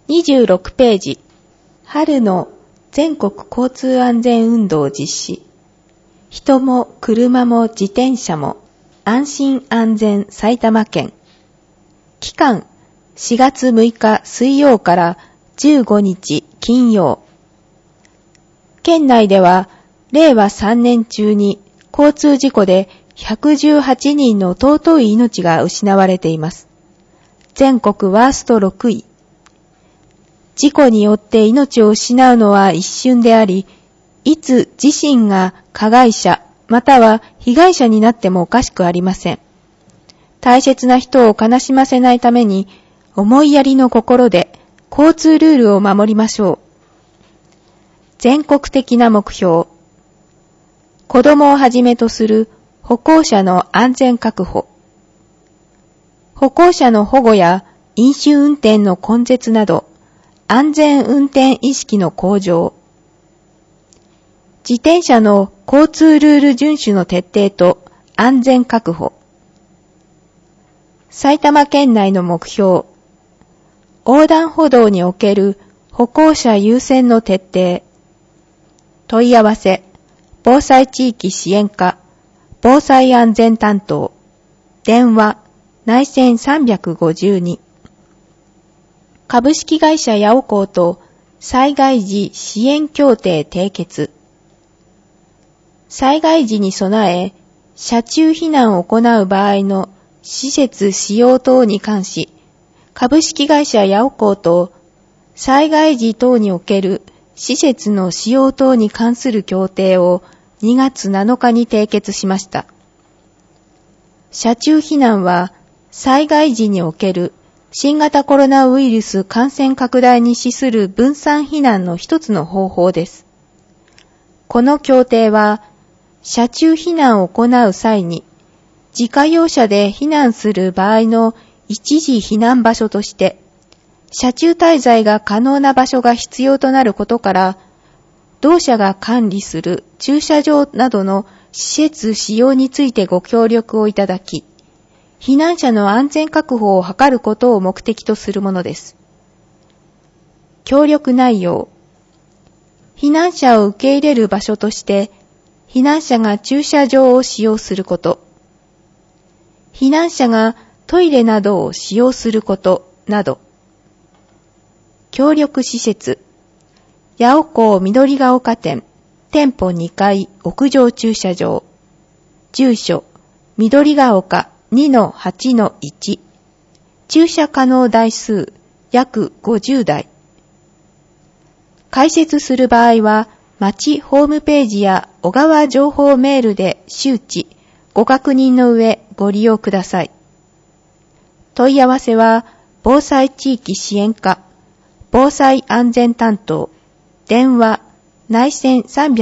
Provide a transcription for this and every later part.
26ページ。春の全国交通安全運動実施。人も車も自転車も安心安全埼玉県。期間4月6日水曜から15日金曜。県内では令和3年中に交通事故で118人の尊い命が失われています。全国ワースト6位。事故によって命を失うのは一瞬であり、いつ自身が加害者または被害者になってもおかしくありません。大切な人を悲しませないために思いやりの心で交通ルールを守りましょう。全国的な目標。子供をはじめとする歩行者の安全確保。歩行者の保護や飲酒運転の根絶など、安全運転意識の向上。自転車の交通ルール遵守の徹底と安全確保。埼玉県内の目標。横断歩道における歩行者優先の徹底。問い合わせ。防災地域支援課。防災安全担当。電話。内線352。株式会社ヤオコーと災害時支援協定締結。災害時に備え、車中避難を行う場合の施設使用等に関し、株式会社ヤオコーと災害時等における施設の使用等に関する協定を2月7日に締結しました。車中避難は災害時における新型コロナウイルス感染拡大に資する分散避難の一つの方法です。この協定は、車中避難を行う際に、自家用車で避難する場合の一時避難場所として、車中滞在が可能な場所が必要となることから、同社が管理する駐車場などの施設使用についてご協力をいただき、避難者の安全確保を図ることを目的とするものです。協力内容。避難者を受け入れる場所として、避難者が駐車場を使用すること。避難者がトイレなどを使用することなど。協力施設。八尾港緑が丘店、店舗2階屋上駐車場。住所、緑が丘2-8-1。駐車可能台数約50台。開設する場合は、町ホームページや小川情報メールで周知、ご確認の上ご利用ください。問い合わせは、防災地域支援課、防災安全担当、電話、内線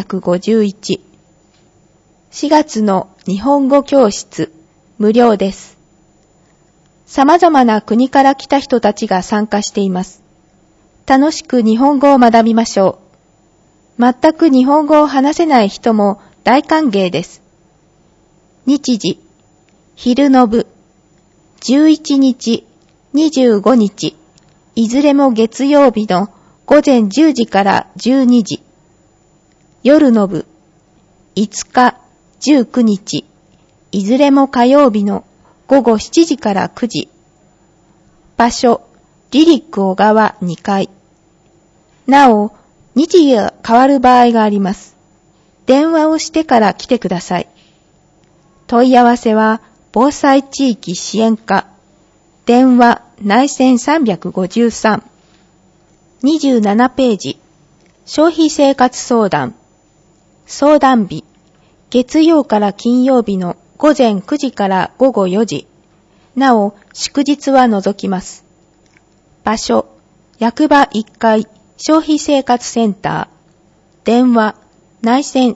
351。4月の日本語教室、無料です。様々な国から来た人たちが参加しています。楽しく日本語を学びましょう。全く日本語を話せない人も大歓迎です。日時、昼の部、11日、25日、いずれも月曜日の午前10時から12時。夜の部、5日、19日、いずれも火曜日の午後7時から9時。場所、リリック小川2階。なお、日時が変わる場合があります。電話をしてから来てください。問い合わせは、防災地域支援課。電話、内線353。27ページ。消費生活相談。相談日。月曜から金曜日の午前9時から午後4時。なお、祝日は除きます。場所、役場1階、消費生活センター。電話、内線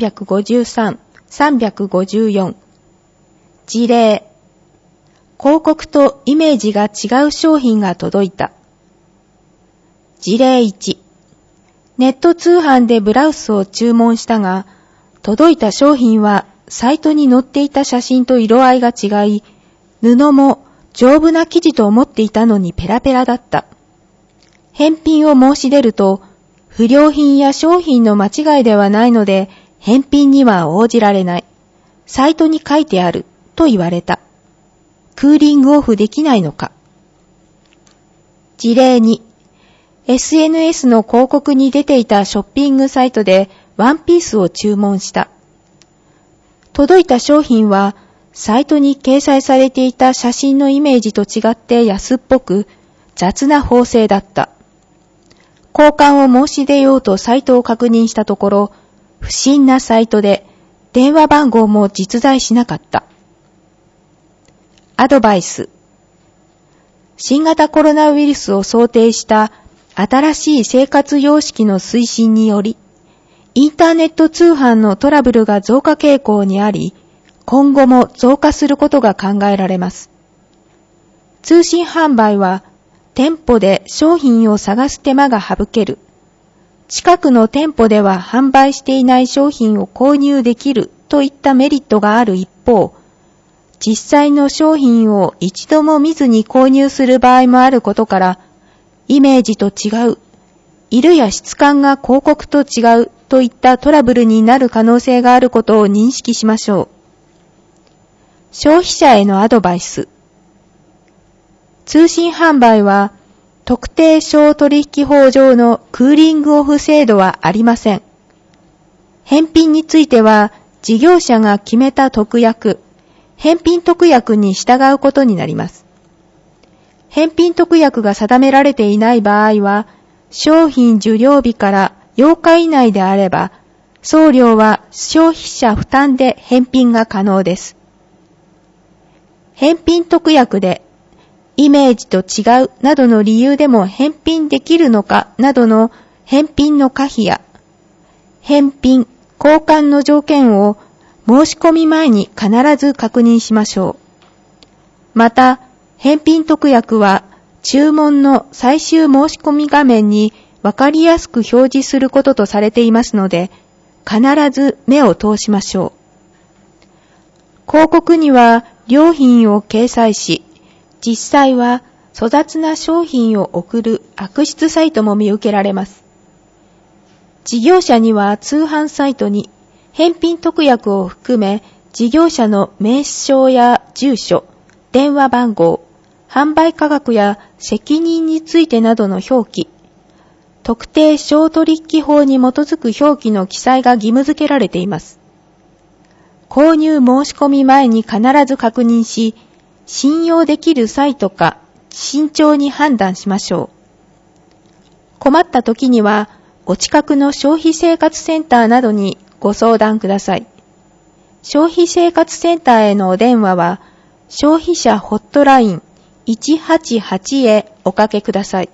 353、354。事例。広告とイメージが違う商品が届いた。事例1。ネット通販でブラウスを注文したが、届いた商品はサイトに載っていた写真と色合いが違い、布も丈夫な生地と思っていたのにペラペラだった。 返品を申し出ると、不良品や商品の間違いではないので、返品には応じられない。サイトに書いてある、と言われた。クーリングオフできないのか。事例2、SNS の広告に出ていたショッピングサイトでワンピースを注文した。届いた商品は、サイトに掲載されていた写真のイメージと違って安っぽく、雑な縫製だった。交換を申し出ようとサイトを確認したところ、不審なサイトで電話番号も実在しなかった。アドバイス。新型コロナウイルスを想定した新しい生活様式の推進により、インターネット通販のトラブルが増加傾向にあり、今後も増加することが考えられます。通信販売は、店舗で商品を探す手間が省ける。近くの店舗では販売していない商品を購入できるといったメリットがある一方、実際の商品を一度も見ずに購入する場合もあることから、イメージと違う、色や質感が広告と違うといったトラブルになる可能性があることを認識しましょう。消費者へのアドバイス。通信販売は、特定商取引法上のクーリングオフ制度はありません。返品については、事業者が決めた特約、返品特約に従うことになります。返品特約が定められていない場合は、商品受領日から8日以内であれば、送料は消費者負担で返品が可能です。返品特約で、イメージと違うなどの理由でも返品できるのかなどの返品の可否や、返品、交換の条件を申し込み前に必ず確認しましょう。また、返品特約は注文の最終申し込み画面にわかりやすく表示することとされていますので、必ず目を通しましょう。広告には良品を掲載し、実際は粗雑な商品を送る悪質サイトも見受けられます。事業者には通販サイトに返品特約を含め事業者の名称や住所、電話番号、販売価格や責任についてなどの表記、特定商取引法に基づく表記の記載が義務付けられています。購入申し込み前に必ず確認し、信用できるサイトか慎重に判断しましょう。困った時には、お近くの消費生活センターなどにご相談ください。消費生活センターへのお電話は、消費者ホットライン188へおかけください。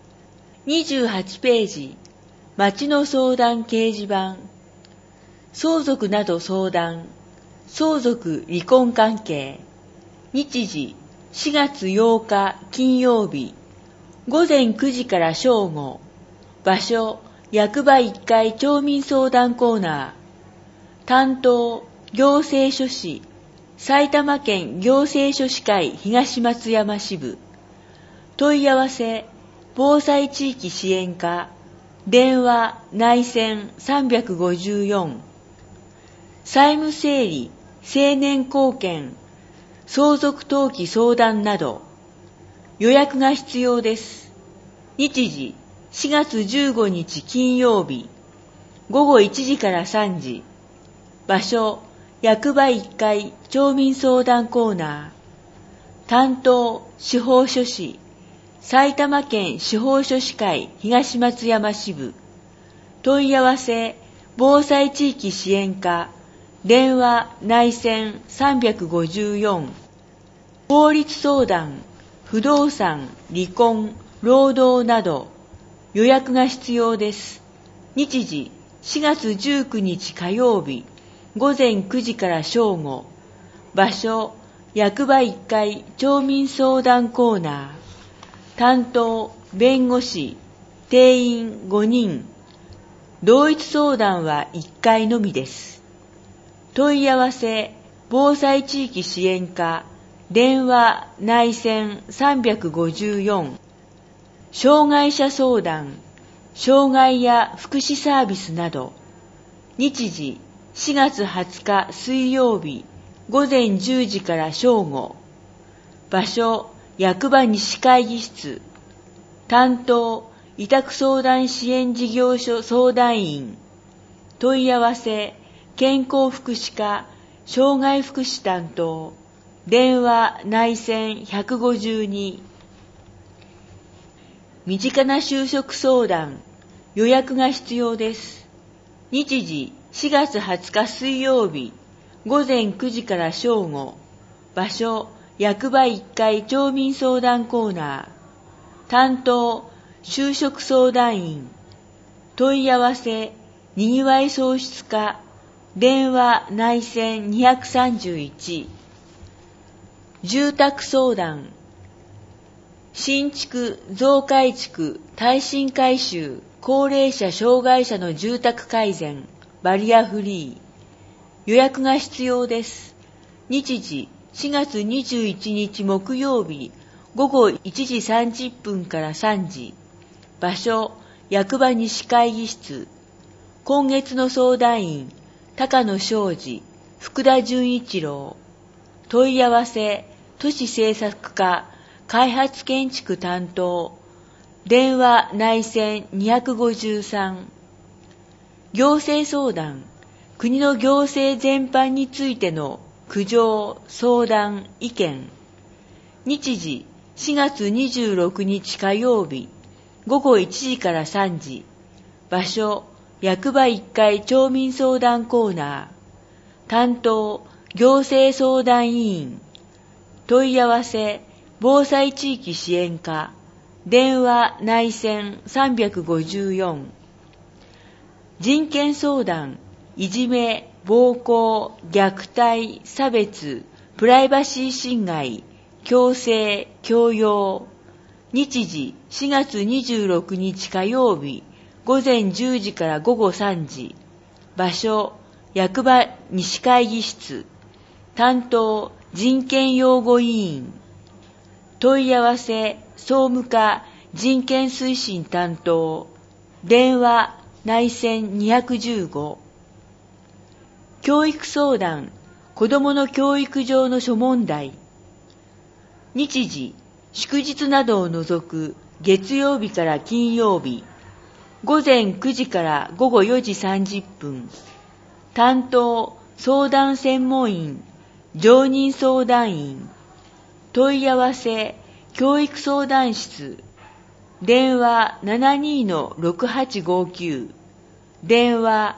28ページ、町の相談掲示板。相続など相談、相続離婚関係。日時、4月8日金曜日、午前9時から正午。場所、役場1階町民相談コーナー。担当、行政書士、埼玉県行政書士会東松山支部。問い合わせ、防災地域支援課。電話、内線354。債務整理、成年後見、相続登記相談など、予約が必要です。日時、4月15日金曜日、午後1時から3時。場所、役場1階町民相談コーナー。担当、司法書士、埼玉県司法書士会東松山支部。問い合わせ、防災地域支援課。電話、内線354。法律相談、不動産、離婚、労働など、予約が必要です。日時、4月19日火曜日、午前9時から正午。場所、役場1階町民相談コーナー。担当、弁護士、定員5人。同一相談は1回のみです。問い合わせ、防災地域支援課。電話、内線354。 障害者相談、障害や福祉サービスなど、日時4月20日水曜日午前10時から正午、場所役場西会議室、担当委託相談支援事業所相談員、問い合わせ健康福祉課障害福祉担当、電話内線152。身近な就職相談、予約が必要です。日時4月20日水曜日午前9時から正午、場所役場1階町民相談コーナー、担当就職相談員、問い合わせにぎわい創出課電話内線231。住宅相談、新築増改築耐震改修高齢者障害者の住宅改善バリアフリー、予約が必要です。日時4月21日木曜日午後1時30分から3時、場所役場西会議室、今月の相談員高野昌司、福田純一郎、問い合わせ都市政策課開発建築担当、電話内線253。行政相談、国の行政全般についての苦情、相談、意見。日時4月26日火曜日午後1時から3時、場所役場1階町民相談コーナー、担当行政相談委員、問い合わせ防災地域支援課電話内線354。人権相談、いじめ、暴行、虐待、差別、プライバシー侵害、強制、強要。日時4月26日火曜日午前10時から午後3時、場所役場西会議室、担当人権擁護委員、問い合わせ総務課人権推進担当、電話内線215。教育相談、子どもの教育上の諸問題。日時祝日などを除く月曜日から金曜日午前9時から午後4時30分、担当相談専門員常任相談員、問い合わせ教育相談室、電話72-6859、電話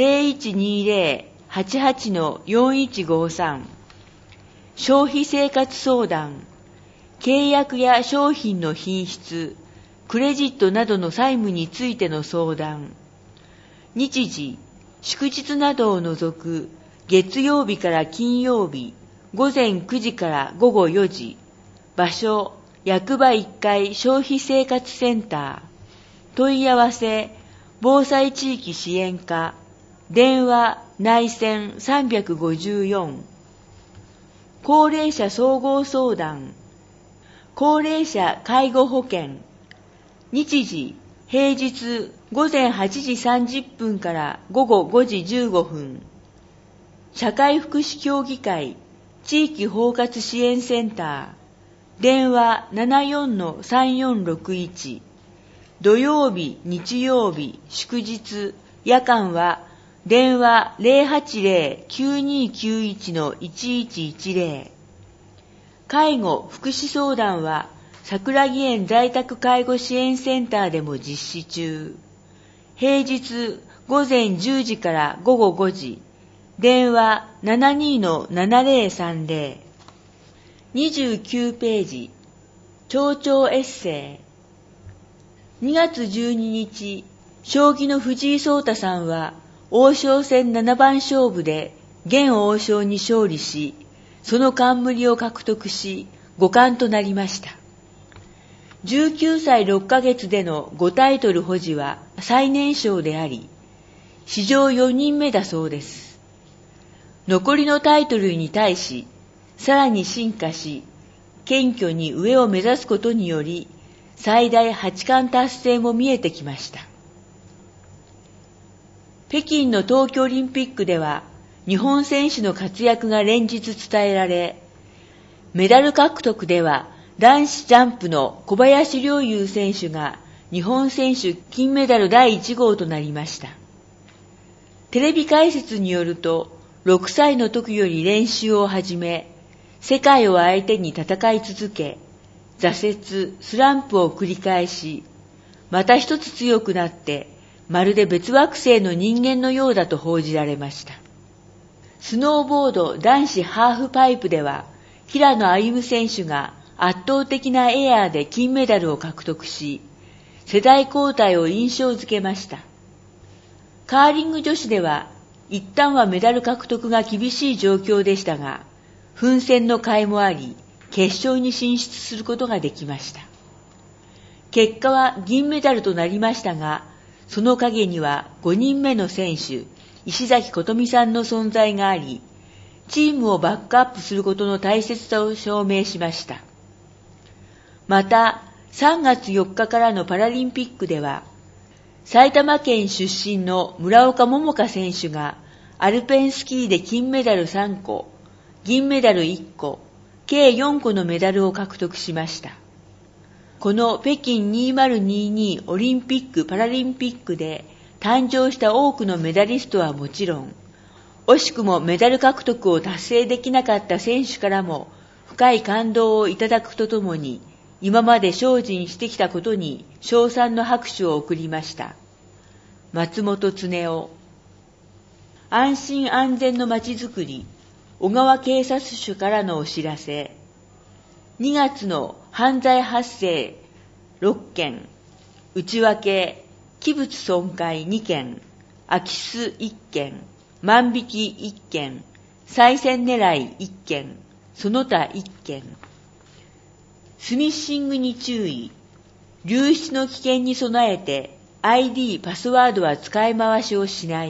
0120-88-4153。消費生活相談、契約や商品の品質、クレジットなどの債務についての相談。日時祝日などを除く月曜日から金曜日午前9時から午後4時、場所役場1階消費生活センター、問い合わせ防災地域支援課電話内線354。高齢者総合相談、高齢者介護保険。日時平日午前8時30分から午後5時15分、社会福祉協議会地域包括支援センター、電話74-3461。土曜日、日曜日、祝日、夜間は電話 080-9291-1110。介護・福祉相談は桜木園在宅介護支援センターでも実施中。平日午前10時から午後5時、電話 72-7030。29ページ、町長エッセイ。2月12日、将棋の藤井聡太さんは王将戦7番勝負で現王将に勝利し、その冠を獲得し五冠となりました。19歳6ヶ月での5タイトル保持は最年少であり、史上4人目だそうです。残りのタイトルに対し、さらに進化し、謙虚に上を目指すことにより、 最大8冠達成も見えてきました。北京の冬季オリンピックでは日本選手の活躍が連日伝えられ、メダル獲得では男子ジャンプの小林陵侑選手が日本選手金メダル第1号となりました。テレビ解説によると、6歳の時より練習を始め、世界を相手に戦い続け、挫折、スランプを繰り返し、また一つ強くなって、まるで別惑星の人間のようだと報じられました。スノーボード男子ハーフパイプでは、平野歩夢選手が圧倒的なエアーで金メダルを獲得し、世代交代を印象づけました。カーリング女子では、一旦はメダル獲得が厳しい状況でしたが、奮戦の甲斐もあり、決勝に進出することができました。結果は銀メダルとなりましたが、その陰には5人目の選手、石崎琴美さんの存在があり、チームをバックアップすることの大切さを証明しました。また、3月4日からのパラリンピックでは、埼玉県出身の村岡桃佳選手がアルペンスキーで金メダル3個、銀メダル1個、計4個のメダルを獲得しました。この北京2022オリンピック・パラリンピックで誕生した多くのメダリストはもちろん、惜しくもメダル獲得を達成できなかった選手からも深い感動をいただくとともに、今まで精進してきたことに称賛の拍手を送りました。松本恒夫。安心安全のまちづくり、小川警察署からのお知らせ。2月の犯罪発生6件、内訳、器物損壊2件、空き巣1件、万引き1件、賽銭狙い1件、その他1件。スミッシングに注意。流出の危険に備えて ID、パスワードは使い回しをしない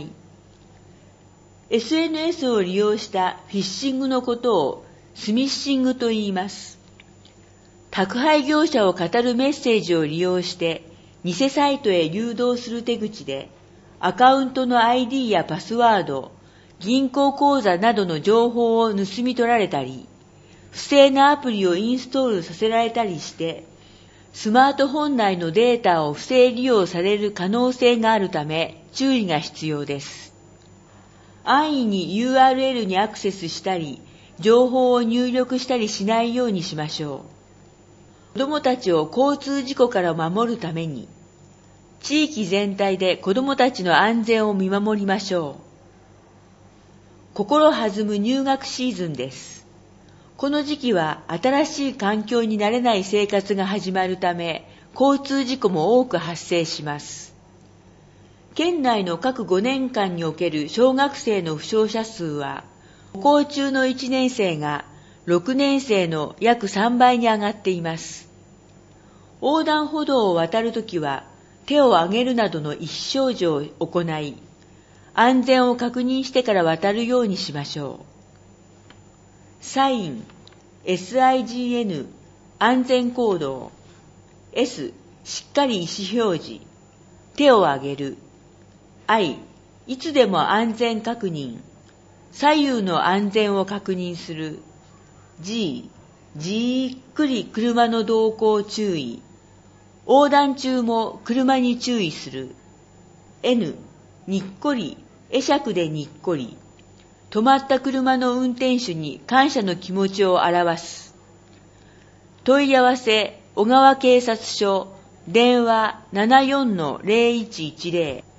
。SNS を利用したフィッシングのことをスミッシングと言います。宅配業者を語るメッセージを利用して偽サイトへ誘導する手口で、アカウントの ID やパスワード、銀行口座などの情報を盗み取られたり、不正なアプリをインストールさせられたりして、スマートフォン内のデータを不正利用される可能性があるため注意が必要です。安易に URL にアクセスしたり、情報を入力したりしないようにしましょう。子どもたちを交通事故から守るために、地域全体で子どもたちの安全を見守りましょう。心弾む入学シーズンです。この時期は新しい環境に慣れない生活が始まるため、交通事故も多く発生します。県内の各5年間における小学生の負傷者数は、歩行中の1年生が6年生の約3倍に上がっています。横断歩道を渡るときは、手を上げるなどの意思表示を行い、安全を確認してから渡るようにしましょう。サイン、SIGN、安全行動。S、しっかり意思表示。手を挙げる。I、いつでも安全確認。左右の安全を確認する。G、じっくり車の動向注意。横断中も車に注意する。N、にっこり、会釈でにっこり。止まった車の運転手に感謝の気持ちを表す。問い合わせ、小川警察署、電話 74-0110